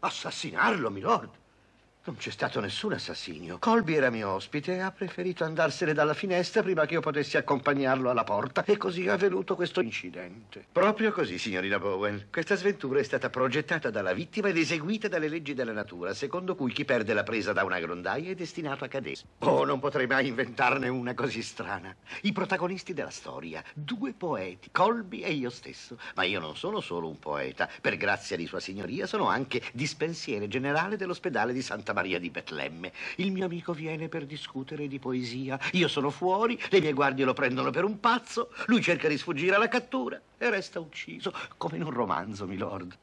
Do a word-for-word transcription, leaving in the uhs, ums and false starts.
Assassinarlo, milord? Non c'è stato nessun assassinio. Colby era mio ospite e ha preferito andarsene dalla finestra prima che io potessi accompagnarlo alla porta. E così è avvenuto questo incidente. Proprio così, signorina Bowen. Questa sventura è stata progettata dalla vittima ed eseguita dalle leggi della natura, secondo cui chi perde la presa da una grondaia è destinato a cadere. Oh, non potrei mai inventarne una così strana. I protagonisti della storia, due poeti, Colby e io stesso. Ma io non sono solo un poeta. Per grazia di sua signoria sono anche dispensiere generale dell'ospedale di Santa Maria di Betlemme. Il mio amico viene per discutere di poesia. Io sono fuori, le mie guardie lo prendono per un pazzo, lui cerca di sfuggire alla cattura e resta ucciso, come in un romanzo, milord.